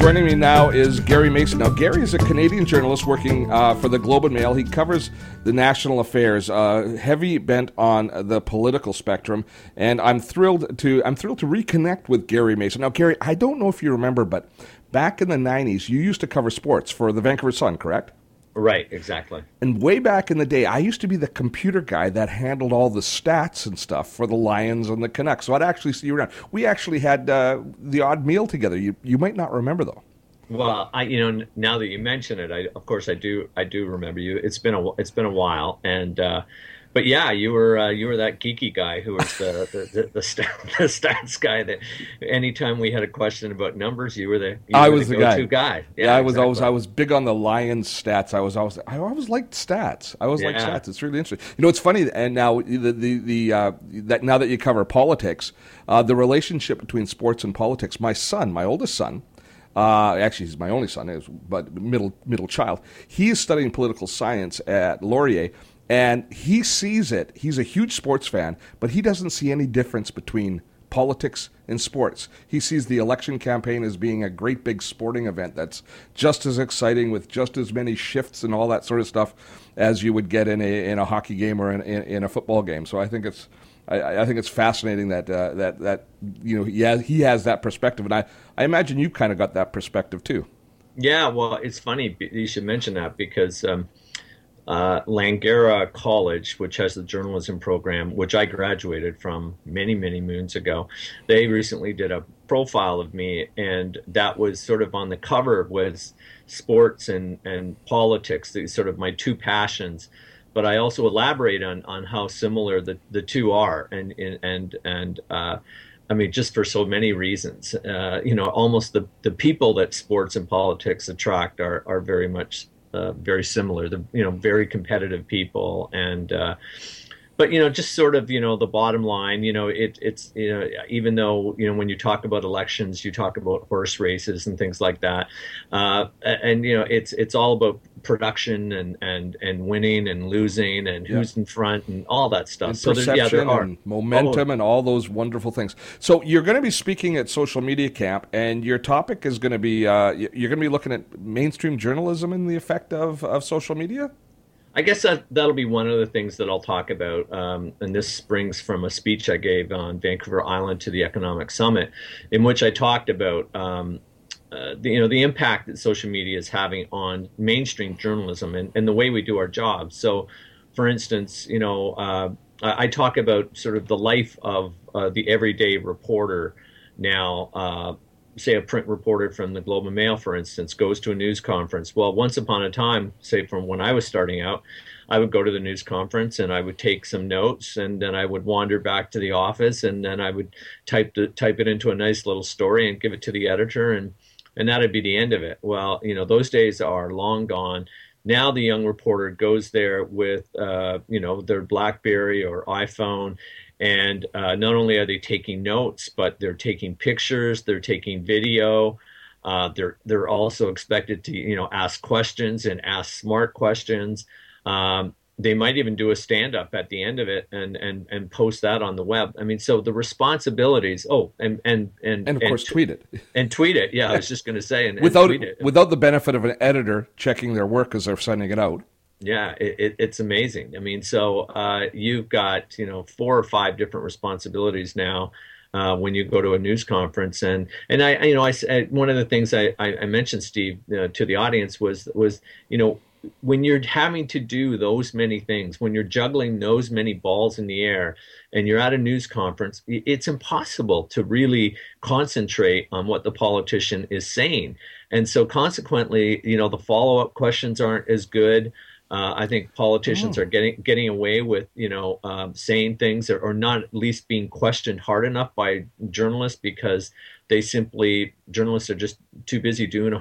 Joining me now is Gary Mason. Now, Gary is a Canadian journalist working for the Globe and Mail. He covers the national affairs, heavy bent on the political spectrum, and I'm thrilled to reconnect with Gary Mason. Now, Gary, I don't know if you remember, but back in the 90s, you used to cover sports for the Vancouver Sun, correct? Right, exactly. And way back in the day, I used to be the computer guy that handled all the stats and stuff for the Lions and the Canucks. So I'd actually see you around. We actually had the odd meal together. You might not remember, though. Well, now that you mention it, I do remember you. It's been a while, and but yeah, you were that geeky guy who was the stats guy. That anytime we had a question about numbers, you were the go-to guy. Yeah, I was exactly. I was big on the Lions stats. I always liked stats. Liked stats. It's really interesting. You know, it's funny. And now that now that you cover politics, the relationship between sports and politics. My oldest son. Actually, he's my only son, but middle child. He is studying political science at Laurier, and he sees it. He's a huge sports fan, but he doesn't see any difference between politics and sports. He sees the election campaign as being a great big sporting event that's just as exciting with just as many shifts and all that sort of stuff as you would get in a hockey game or in a football game. So I think it's fascinating that you know he has that perspective, and I imagine you kind of got that perspective too. Yeah, well, it's funny you should mention that because Langara College, which has the journalism program, which I graduated from many moons ago, they recently did a profile of me, and that was sort of on the cover was sports and politics, these sort of my two passions. But I also elaborate on how similar the two are, and I mean, just for so many reasons. Almost the people that sports and politics attract are very much very similar. Very competitive people, and but just sort of the bottom line. It's even though when you talk about elections, you talk about horse races and things like that, and it's all about production and winning and losing and who's in front and all that stuff. And so perception and momentum and all those wonderful things. So you're going to be speaking at Social Media Camp, and your topic is going to be you're going to be looking at mainstream journalism and the effect of social media. I guess that'll be one of the things that I'll talk about, and this springs from a speech I gave on Vancouver Island to the Economic Summit, in which I talked about the impact that social media is having on mainstream journalism and the way we do our jobs. So, for instance, I talk about sort of the life of the everyday reporter now. Say a print reporter from the Globe and Mail, for instance, goes to a news conference. Well, once upon a time, say from when I was starting out, I would go to the news conference and I would take some notes, and then I would wander back to the office, and then I would type it into a nice little story and give it to the editor, and that'd be the end of it. Well, those days are long gone. Now the young reporter goes there with their BlackBerry or iPhone. And not only are they taking notes, but they're taking pictures, they're taking video. They're also expected to ask questions and ask smart questions. They might even do a stand-up at the end of it and post that on the web. I mean, so the responsibilities. Oh, and of course tweet it and tweet it. Yeah, I was just going to say without tweet it. Without the benefit of an editor checking their work as they're sending it out. Yeah, it's amazing. I mean, so you've got 4 or 5 different responsibilities now when you go to a news conference, and I said one of the things I mentioned, Steve, to the audience was when you're having to do those many things, when you're juggling those many balls in the air, and you're at a news conference, it's impossible to really concentrate on what the politician is saying, and so consequently, the follow-up questions aren't as good. I think politicians are getting away with, saying things or not at least being questioned hard enough by journalists because journalists are just too busy doing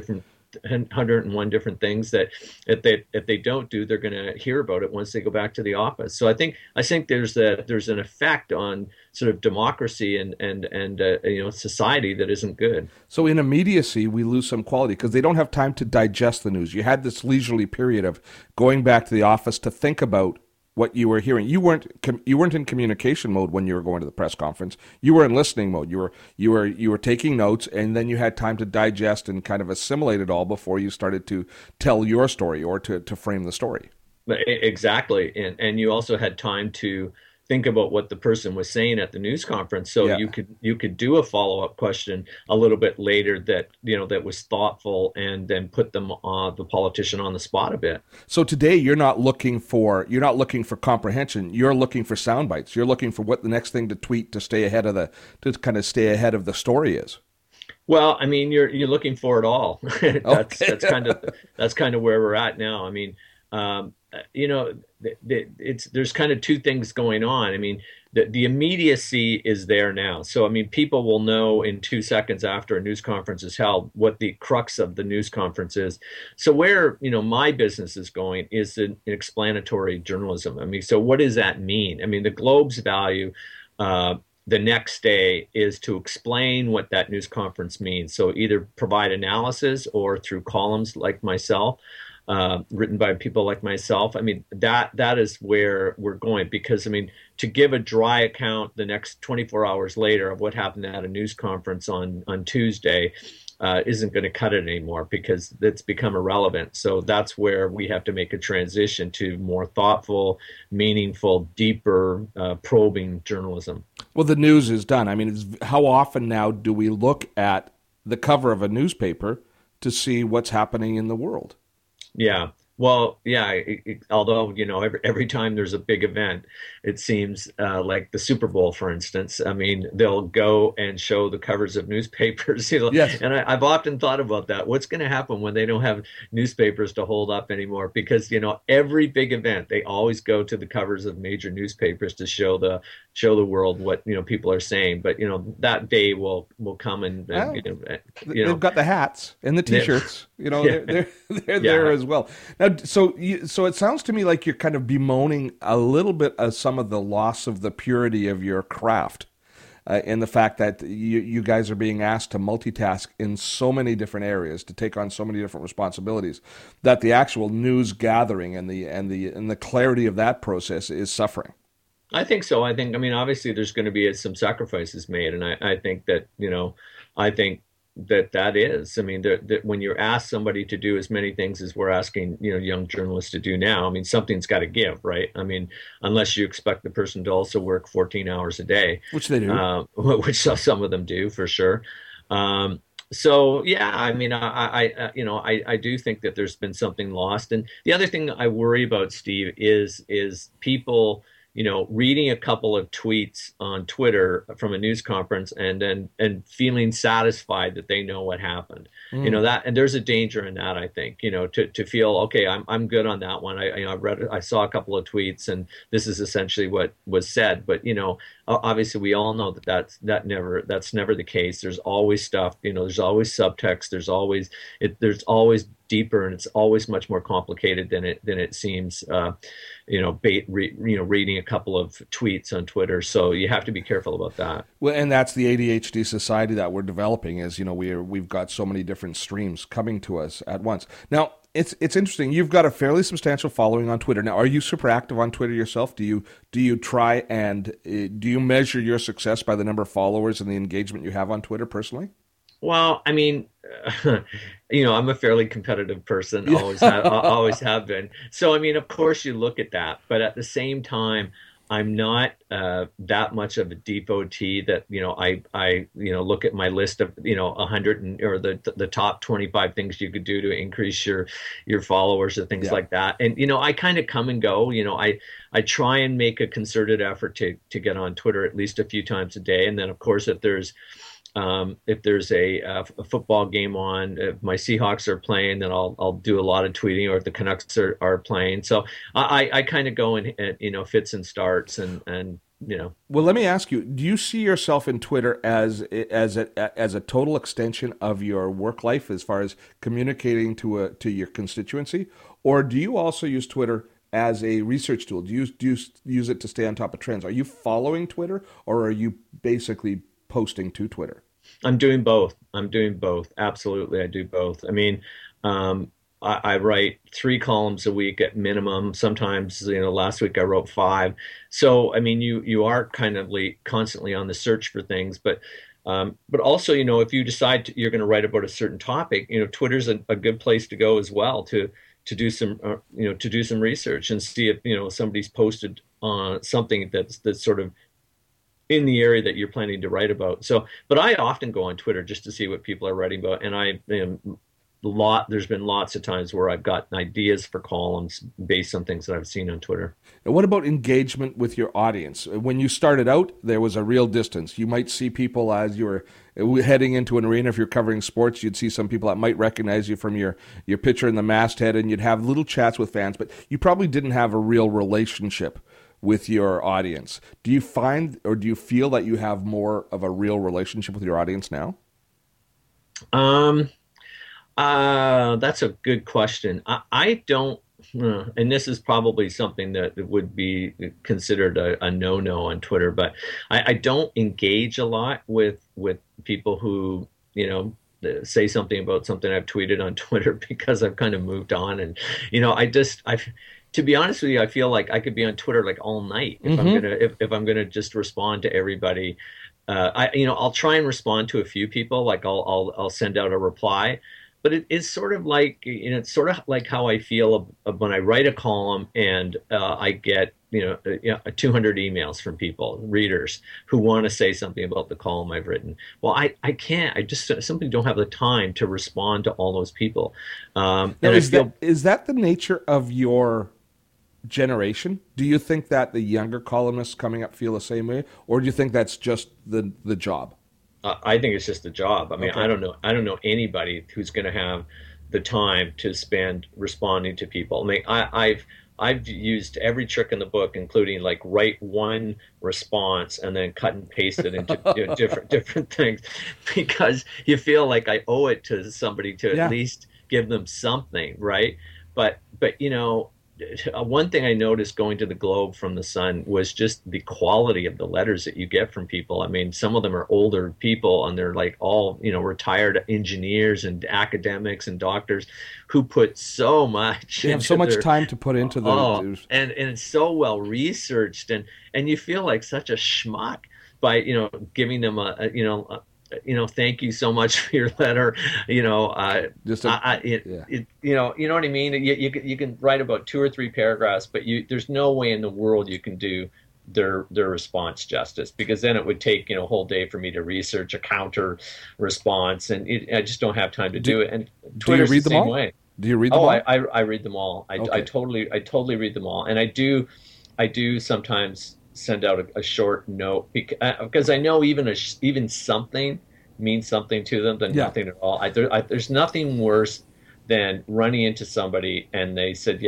101 different things that if they don't do, they're going to hear about it once they go back to the office. So I think there's an effect on sort of democracy and society that isn't good. So in immediacy, we lose some quality because they don't have time to digest the news. You had this leisurely period of going back to the office to think about what you were hearing. You weren't in communication mode when you were going to the press conference. You were in listening mode. You were taking notes, and then you had time to digest and kind of assimilate it all before you started to tell your story or to frame the story. Exactly, and you also had time to think about what the person was saying at the news conference, so Yeah. you could do a follow-up question a little bit later that that was thoughtful, and then put the politician on the spot a bit. So today you're not looking for comprehension. You're looking for sound bites. You're looking for what the next thing to tweet to stay ahead of the story is. Well, I mean, you're looking for it all. That's Okay. that's kind of where we're at now. I mean, um, there's kind of two things going on. I mean, the immediacy is there now. So, I mean, people will know in 2 seconds after a news conference is held what the crux of the news conference is. So where, my business is going is in explanatory journalism. I mean, so what does that mean? I mean, the Globe's value, the next day is to explain what that news conference means. So either provide analysis or through columns like myself, written by people like myself. I mean, that is where we're going, because, I mean, to give a dry account the next 24 hours later of what happened at a news conference on Tuesday isn't going to cut it anymore, because it's become irrelevant. So that's where we have to make a transition to more thoughtful, meaningful, deeper, probing journalism. Well, the news is done. I mean, how often now do we look at the cover of a newspaper to see what's happening in the world? Yeah. Well, yeah. Although, every time there's a big event, it seems like the Super Bowl, for instance. I mean, they'll go and show the covers of newspapers. Yes. And I've often thought about that. What's going to happen when they don't have newspapers to hold up anymore? Because, every big event, they always go to the covers of major newspapers to show the world what people are saying. But that day will come, and they've got the hats and the T-shirts. They're Yeah. there as well. Now, so it sounds to me like you're kind of bemoaning a little bit of some of the loss of the purity of your craft, in the fact that you guys are being asked to multitask in so many different areas, to take on so many different responsibilities, that the actual news gathering and the clarity of that process is suffering. I think so. I mean, obviously there's going to be some sacrifices made. And I think that, I think that is, I mean, that when you're asked somebody to do as many things as we're asking, young journalists to do now, I mean, something's got to give, right? I mean, unless you expect the person to also work 14 hours a day, Which they do. Which some of them do for sure. So yeah, I mean, I do think that there's been something lost. And the other thing I worry about, Steve, is people, reading a couple of tweets on Twitter from a news conference and feeling satisfied that they know what happened. That, and there's a danger in that, I think, to feel, okay, I'm good on that one. I saw a couple of tweets and this is essentially what was said. But, obviously we all know that's never the case. There's always stuff, there's always subtext. There's always deeper, and it's always much more complicated than it seems. Reading a couple of tweets on Twitter, so you have to be careful about that. Well, and that's the ADHD society that we're developing. Is we've got so many different streams coming to us at once. Now, it's interesting. You've got a fairly substantial following on Twitter. Now, are you super active on Twitter yourself? Do you try and do you measure your success by the number of followers and the engagement you have on Twitter personally? Well, I mean, I'm a fairly competitive person, always have been. So, I mean, of course you look at that, but at the same time, I'm not that much of a devotee that, I look at my list of, 100 or the top 25 things you could do to increase your followers or things like that. And, I kind of come and go. I try and make a concerted effort to get on Twitter at least a few times a day. And then, of course, if there's a football game on, if my Seahawks are playing, then I'll do a lot of tweeting, or if the Canucks are playing. So I kind of go in, fits and starts, and. Well, let me ask you: do you see yourself in Twitter as a total extension of your work life, as far as communicating to your constituency, or do you also use Twitter as a research tool? Do you use it to stay on top of trends? Are you following Twitter, or are you basically posting to Twitter? I'm doing both. Absolutely, I do both. I mean, I write 3 columns a week at minimum. Sometimes, last week I wrote 5. So, I mean, you are kind of constantly on the search for things, but also, if you decide you're going to write about a certain topic, Twitter's a good place to go as well to do some, to do some research and see if, somebody's posted on something that's sort of in the area that you're planning to write about. So, but I often go on Twitter just to see what people are writing about, and there's been lots of times where I've gotten ideas for columns based on things that I've seen on Twitter. And what about engagement with your audience? When you started out, there was a real distance. You might see people as you were heading into an arena. If you're covering sports, you'd see some people that might recognize you from your picture in the masthead, and you'd have little chats with fans, but you probably didn't have a real relationship with your audience. Do you find, or do you feel that you have more of a real relationship with your audience now? That's a good question. I don't, and this is probably something that would be considered a no-no on Twitter, but I don't engage a lot with people who, say something about something I've tweeted on Twitter because I've kind of moved on. And, to be honest with you, I feel like I could be on Twitter like all night if I'm gonna just respond to everybody. I'll try and respond to a few people, like I'll send out a reply. But it's sort of like, it's sort of like how I feel when I write a column and I get, 200 emails from people, readers, who want to say something about the column I've written. Well, I can't. I just simply don't have the time to respond to all those people. Now, is that the nature of your generation? Do you think that the younger columnists coming up feel the same way? Or do you think that's just the job? I think it's just a job. I mean, okay. I don't know anybody who's going to have the time to spend responding to people. I mean, I've used every trick in the book, including like write one response and then cut and paste it into different things, because you feel like I owe it to somebody to at least give them something, right? But one thing I noticed going to the Globe from the Sun was just the quality of the letters that you get from people. I mean, some of them are older people, and they're like all, retired engineers and academics and doctors who put so much. They have so much time to put into the. And it's so well researched, and you feel like such a schmuck by giving them thank you so much for your letter. You know what I mean? You can write about 2 or 3 paragraphs, but there's no way in the world you can do their response justice, because then it would take a whole day for me to research a counter response, and I just don't have time to do it. And Twitter's the same way. Do you read them all? I read them all. I totally read them all, and I do sometimes send out a short note because I know even something means something to them than nothing at all. There's nothing worse than running into somebody and they said,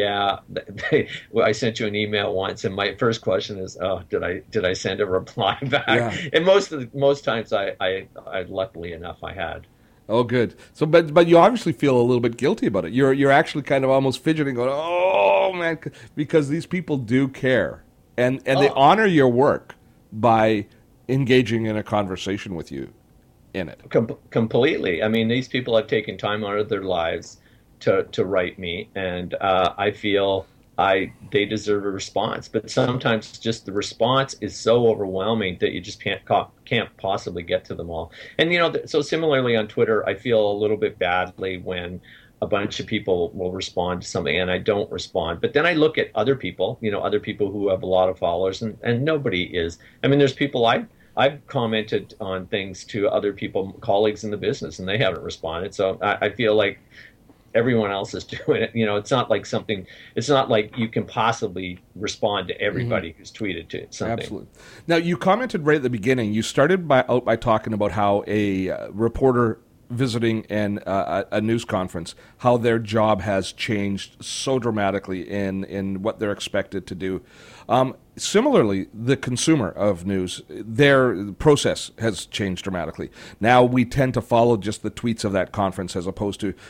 I sent you an email once, and my first question is, did I send a reply back? Yeah. And most times I luckily enough I had. Oh, good. So, but you obviously feel a little bit guilty about it. You're actually kind of almost fidgeting, going, oh man, because these people do care. And they honor your work by engaging in a conversation with you in it. Completely. I mean, these people have taken time out of their lives to write me, and I feel they deserve a response. But sometimes just the response is so overwhelming that you just can't possibly get to them all. And so similarly on Twitter, I feel a little bit badly when a bunch of people will respond to something and I don't respond. But then I look at other people, other people who have a lot of followers, and nobody is. I mean, there's people I've commented on things to other people, colleagues in the business, and they haven't responded. So I feel like everyone else is doing it. It's not like you can possibly respond to everybody who's tweeted to something. Absolutely. Now, you commented right at the beginning, you started by talking about how a reporter visiting a news conference, how their job has changed so dramatically in what they're expected to do. Similarly, the consumer of news, their process has changed dramatically. Now we tend to follow just the tweets of that conference as opposed to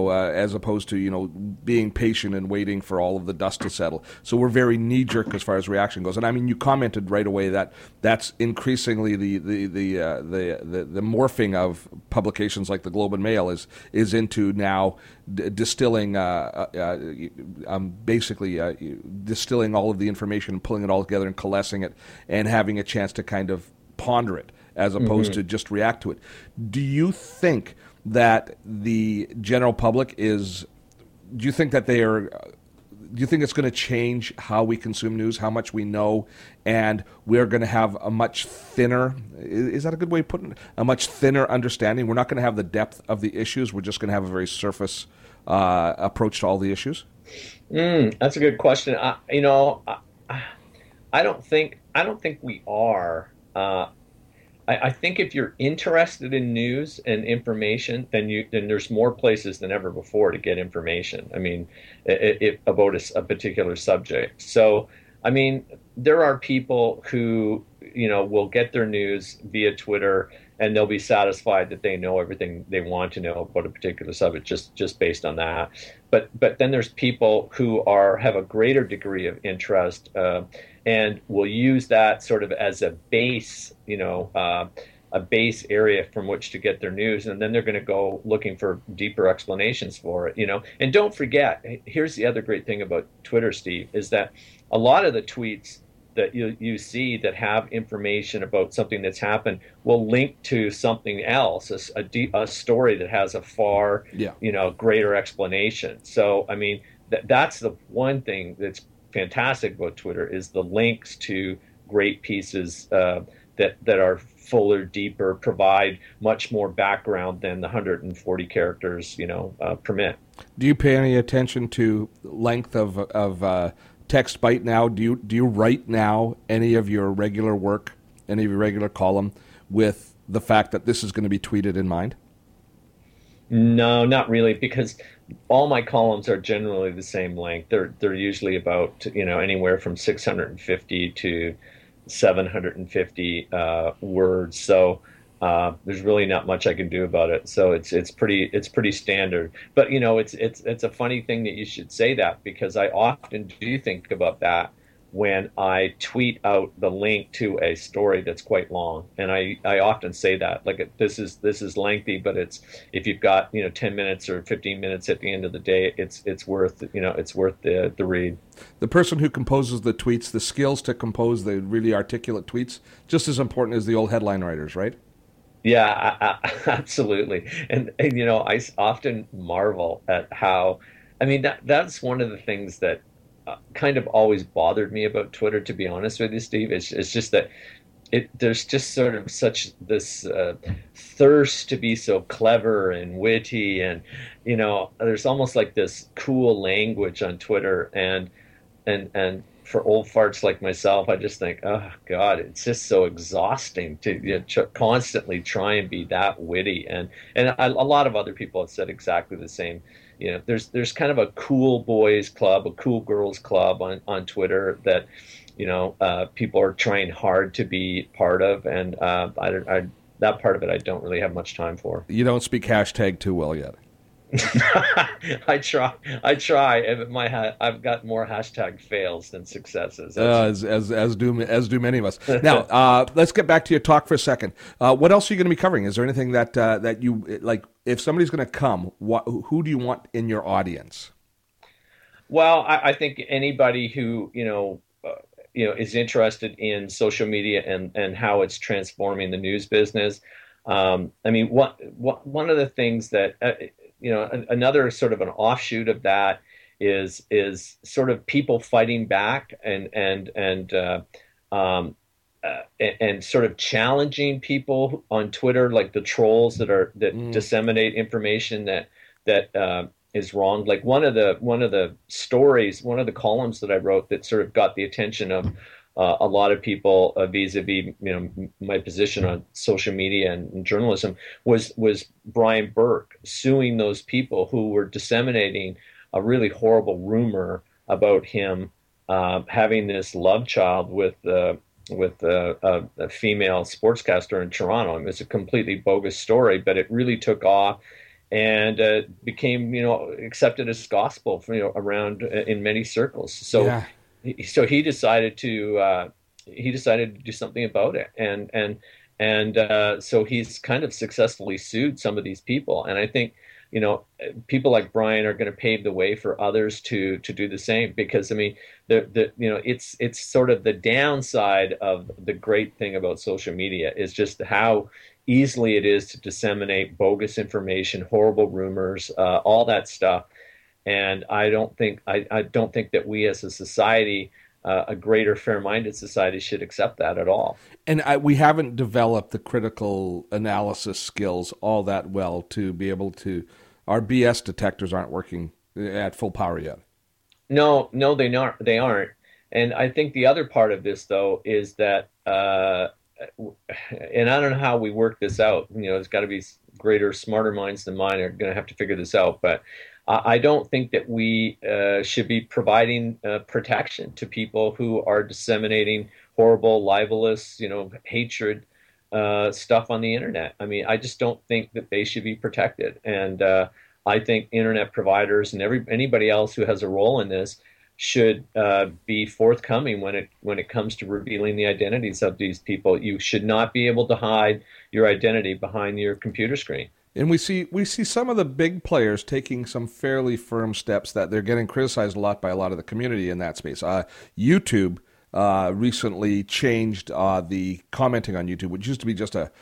being patient and waiting for all of the dust to settle. So we're very knee-jerk as far as reaction goes. And I mean, you commented right away that that's increasingly the morphing of publications like the Globe and Mail is into now distilling, basically distilling all of the information, pulling it all together and coalescing it, and having a chance to kind of ponder it as opposed to just react to it. Do you think that the general public is? Do you think that they are? Do you think it's going to change how we consume news, how much we know, and we're going to have a much thinner, is that a good way of putting it, a much thinner understanding? We're not going to have the depth of the issues. We're just going to have a very surface approach to all the issues? That's a good question. I don't think we are. I think if you're interested in news and information, then there's more places than ever before to get information. I mean, about a particular subject. So, I mean, there are people who will get their news via Twitter, and they'll be satisfied that they know everything they want to know about a particular subject just based on that. But then there's people who have a greater degree of interest. And will use that sort of as a base, a base area from which to get their news, and then they're going to go looking for deeper explanations for it, And don't forget, here's the other great thing about Twitter, Steve, is that a lot of the tweets that you see that have information about something that's happened will link to something else, a story that has a far, greater explanation. So, I mean, that's the one thing that's fantastic about Twitter is the links to great pieces that are fuller, deeper, provide much more background than the 140 characters permit. Do you pay any attention to length of text byte now? Do you write now any of your regular work, any of your regular column, with the fact that this is going to be tweeted in mind? No, not really, because all my columns are generally the same length. They're usually about anywhere from 650 to 750 words. So there's really not much I can do about it. So it's pretty standard. But it's a funny thing that you should say that, because I often do think about that when I tweet out the link to a story that's quite long, and I often say that, like, this is lengthy, but if you've got 10 minutes or 15 minutes at the end of the day, it's worth the read. The person who composes the tweets, the skills to compose the really articulate tweets, just as important as the old headline writers, right? Yeah, absolutely. And I often marvel at how, I mean, that's one of the things that kind of always bothered me about Twitter, to be honest with you, Steve. It's just that there's just sort of such this thirst to be so clever and witty, and there's almost like this cool language on Twitter, and for old farts like myself, I just think, oh God, it's just so exhausting to constantly try and be that witty, and a lot of other people have said exactly the same. There's kind of a cool boys club, a cool girls club on Twitter that, people are trying hard to be part of, and that part of it I don't really have much time for. You don't speak hashtag too well yet. I try. I've got more hashtag fails than successes. As do many of us. Now, let's get back to your talk for a second. What else are you going to be covering? Is there anything that you like? If somebody's going to come, who do you want in your audience? Well, I think anybody who is interested in social media and how it's transforming the news business. I mean, one of the things that another sort of an offshoot of that is sort of people fighting back and sort of challenging people on Twitter, like the trolls that disseminate information that is wrong. Like one of the stories, one of the columns that I wrote that sort of got the attention of a lot of people vis-a-vis my position on social media and journalism was Brian Burke suing those people who were disseminating a really horrible rumor about him having this love child with a female sportscaster in Toronto. I mean, it's a completely bogus story, but it really took off and became accepted as gospel around in many circles. So. Yeah. So he decided to do something about it, and so he's kind of successfully sued some of these people. And I think people like Brian are going to pave the way for others to do the same. Because I mean, it's sort of the downside of the great thing about social media is just how easily it is to disseminate bogus information, horrible rumors, all that stuff. And I don't think that we as a society, a greater fair-minded society, should accept that at all. And we haven't developed the critical analysis skills all that well to be able to. Our BS detectors aren't working at full power yet. No, they not. They aren't. And I think the other part of this, though, is that, and I don't know how we work this out. There's got to be greater, smarter minds than mine are going to have to figure this out. But I don't think that we should be providing protection to people who are disseminating horrible, libelous, hatred stuff on the internet. I mean, I just don't think that they should be protected. And I think internet providers and anybody else who has a role in this should be forthcoming when it comes to revealing the identities of these people. You should not be able to hide your identity behind your computer screen. And we see some of the big players taking some fairly firm steps that they're getting criticized a lot by a lot of the community in that space. YouTube recently changed the commenting on YouTube, which used to be just a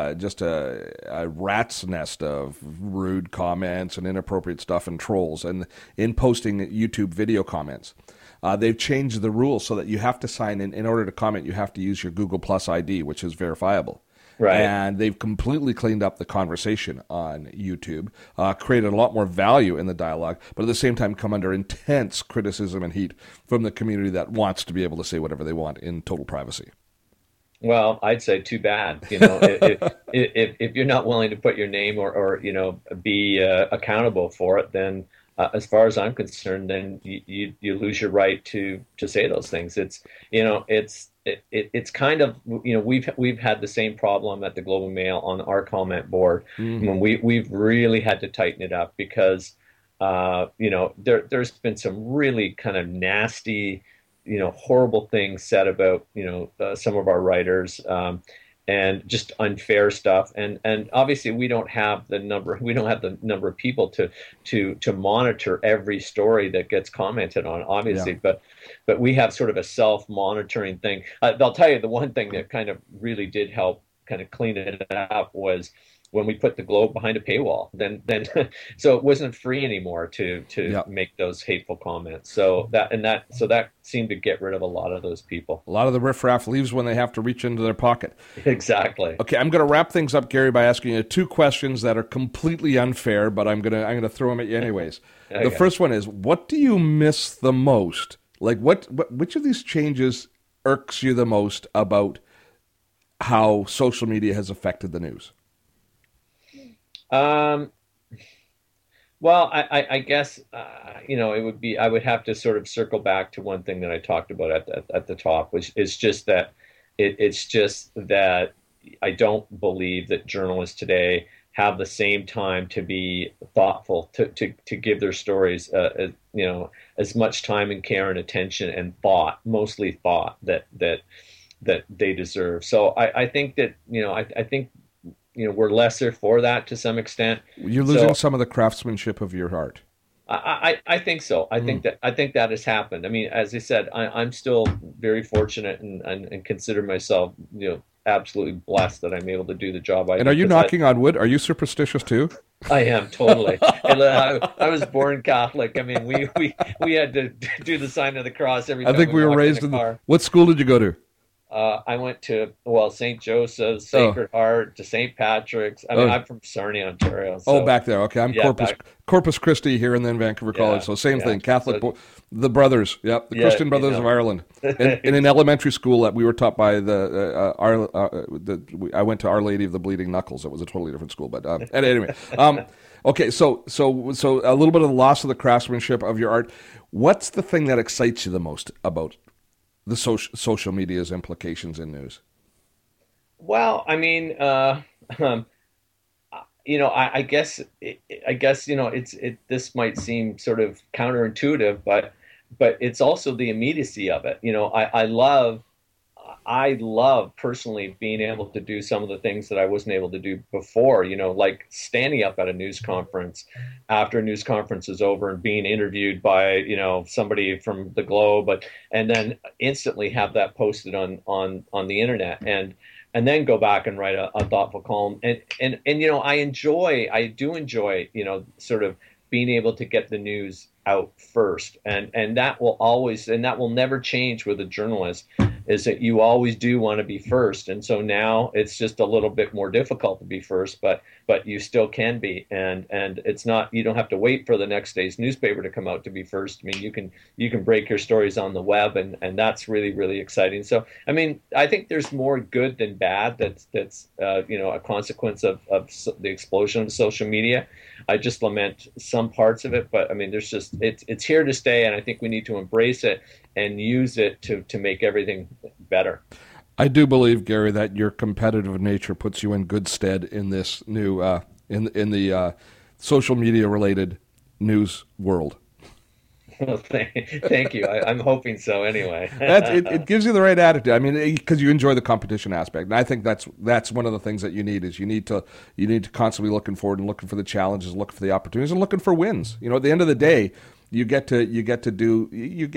rat's nest of rude comments and inappropriate stuff and trolls. And in posting YouTube video comments, they've changed the rules so that you have to sign in order to comment. You have to use your Google Plus ID, which is verifiable. Right. And they've completely cleaned up the conversation on YouTube, created a lot more value in the dialogue, but at the same time come under intense criticism and heat from the community that wants to be able to say whatever they want in total privacy. Well, I'd say too bad. If you're not willing to put your name or be accountable for it, then as far as I'm concerned, then you lose your right to say those things. It's kind of, we've had the same problem at the Globe and Mail on our comment board. Mm-hmm. When we've really had to tighten it up because there's been some really kind of nasty, horrible things said about some of our writers, and just unfair stuff. And obviously we don't have the number of people to monitor every story that gets commented on, obviously. Yeah. But we have sort of a self-monitoring thing. I'll tell you, the one thing that kind of really did help kind of clean it up was when we put the Globe behind a paywall. Then so it wasn't free anymore to Yep. make those hateful comments. So that seemed to get rid of a lot of those people. A lot of the riffraff leaves when they have to reach into their pocket. Exactly. Okay, I'm going to wrap things up, Gary, by asking you two questions that are completely unfair, but I'm going to throw them at you anyways. Okay. The first one is, what do you miss the most? Like, which of these changes irks you the most about how social media has affected the news? Well, I guess it would be, I would have to sort of circle back to one thing that I talked about at the top, which is just that it's just that I don't believe that journalists today have the same time to be thoughtful, to give their stories as much time and care and attention and mostly thought that they deserve. So I think that I think we're lesser for that to some extent. You're losing some of the craftsmanship of your art. I think so. I think that has happened. I mean, as I said, I'm still very fortunate and consider myself, absolutely blessed that I'm able to do the job I do. And are you knocking on wood? Are you superstitious too? I am, totally. And I was born Catholic. I mean, we had to do the sign of the cross every time. I think we were raised in the car. What school did you go to? I went to, St. Joseph's, Sacred Heart, to St. Patrick's. I mean, I'm from Sarnia, Ontario. So, back there. Okay, I'm Corpus Christi here and then Vancouver College. So same thing, Catholic, the brothers, the Christian Brothers of Ireland. In an elementary school that we were taught by I went to Our Lady of the Bleeding Knuckles. It was a totally different school, but anyway. Okay, so a little bit of the loss of the craftsmanship of your art. What's the thing that excites you the most about the social media's implications in news? Well, I mean, I guess this might seem sort of counterintuitive, but it's also the immediacy of it. I love I love personally being able to do some of the things that I wasn't able to do before, like standing up at a news conference after a news conference is over and being interviewed by, somebody from the Globe, and then instantly have that posted on the internet and then go back and write a thoughtful column. And I do enjoy, sort of being able to get the news out first. And that will never change with a journalist, is that you always do want to be first. And so now it's just a little bit more difficult to be first, but you still can be. And it's not, you don't have to wait for the next day's newspaper to come out to be first. I mean, you can break your stories on the web, and that's really, really exciting. So, I mean, I think there's more good than bad that's a consequence of the explosion of social media. I just lament some parts of it, but I mean, it's here to stay, and I think we need to embrace it and use it to make everything better. I do believe, Gary, that your competitive nature puts you in good stead in this new in the social media related news world. Well, thank you. I'm hoping so. Anyway, it gives you the right attitude. I mean, because you enjoy the competition aspect, and I think that's one of the things that you need. Is you need to constantly looking forward and looking for the challenges, looking for the opportunities, and looking for wins. At the end of the day, you actually get to do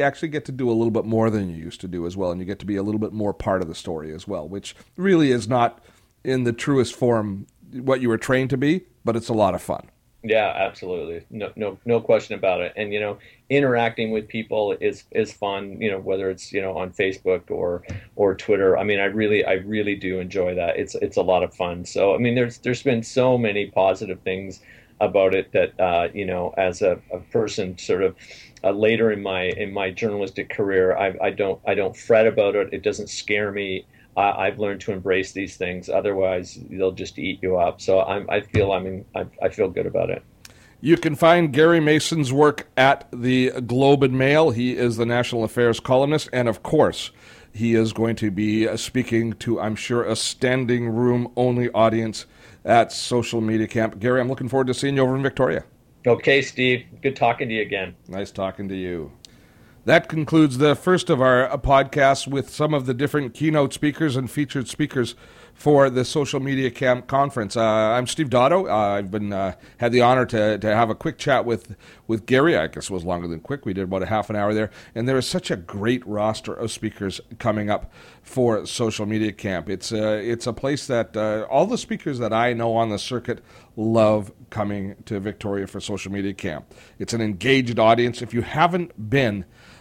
a little bit more than you used to do as well, and you get to be a little bit more part of the story as well, which really is not in the truest form what you were trained to be, but it's a lot of fun. Yeah, absolutely. No question about it. And, interacting with people is fun, whether it's, on Facebook or Twitter. I mean, I really do enjoy that. It's a lot of fun. So, I mean, there's been so many positive things about it that, as a person sort of later in my journalistic career, I don't fret about it. It doesn't scare me. I've learned to embrace these things. Otherwise, they'll just eat you up. So I feel good about it. You can find Gary Mason's work at the Globe and Mail. He is the national affairs columnist, and of course, he is going to be speaking to, I'm sure, a standing room only audience at Social Media Camp. Gary, I'm looking forward to seeing you over in Victoria. Okay, Steve. Good talking to you again. Nice talking to you. That concludes the first of our podcasts with some of the different keynote speakers and featured speakers for the Social Media Camp Conference. I'm Steve Dotto. I've been had the honor to have a quick chat with Gary. I guess it was longer than quick. We did about a half an hour there. And there is such a great roster of speakers coming up for Social Media Camp. It's a place that all the speakers that I know on the circuit love coming to Victoria for Social Media Camp. It's an engaged audience. If you haven't been,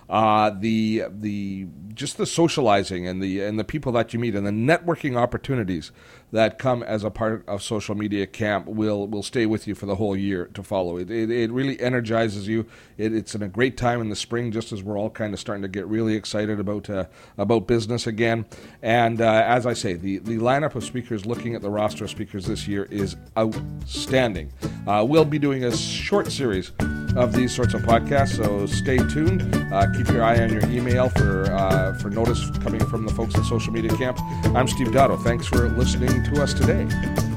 just the socializing and the people that you meet and the networking opportunities that come as a part of Social Media Camp will stay with you for the whole year to follow. It really energizes you. It's in a great time in the spring, just as we're all kind of starting to get really excited about business again. And as I say, the lineup of speakers, looking at the roster of speakers this year, is outstanding. We'll be doing a short series of these sorts of podcasts, so stay tuned. Keep your eye on your email for notice coming from the folks at Social Media Camp. I'm Steve Dotto. Thanks for listening to us today.